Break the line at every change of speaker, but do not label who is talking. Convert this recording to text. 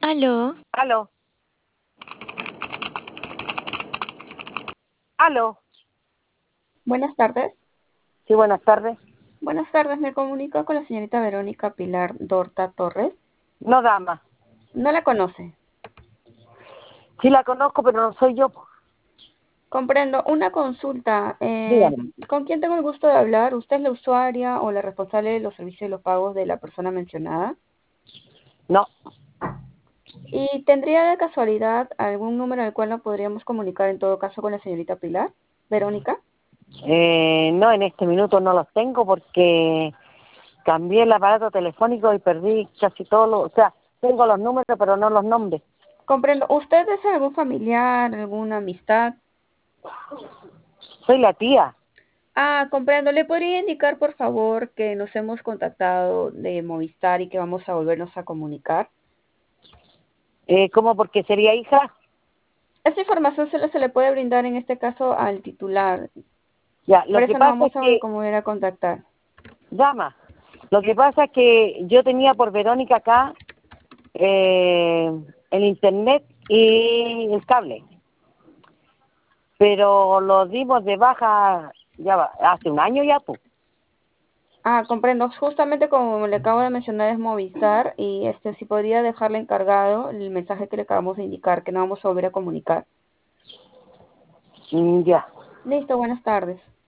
Aló,
Aló, aló.
Buenas tardes.
Sí, buenas tardes.
Buenas tardes, me comunico con la señorita Verónica Pilar Dorta Torres.
No, dama.
No la conoce.
Sí la conozco, pero no soy yo.
Comprendo. Una consulta.
Dígame.
¿Con quién tengo el gusto de hablar? ¿Usted es la usuaria o la responsable de los servicios y los pagos de la persona mencionada?
No,
¿Y tendría de casualidad algún número al cual nos podríamos comunicar en todo caso con la señorita Pilar? Verónica.
no, en este minuto no los tengo porque cambié el aparato telefónico y perdí casi todo o sea, tengo los números, pero no los nombres.
Comprendo. ¿Usted es algún familiar, alguna amistad?
Soy la tía.
Ah, comprendo. ¿Le podría indicar, por favor, que nos hemos contactado de Movistar y que vamos a volvernos a comunicar?
¿Cómo? Porque sería hija.
Esta información solo se le puede brindar en este caso al titular.
Ya,
Por
lo que
eso nos
pasa
vamos
es
a
que,
volver a contactar.
dama, lo que pasa es que yo tenía por Verónica acá el internet y el cable, pero lo dimos de baja hace un año ya, pues.
Ah, comprendo. Justamente como le acabo de mencionar es Movistar y si podría dejarle encargado el mensaje que le acabamos de indicar, que no vamos a volver a comunicar.
Ya.
Listo, buenas tardes.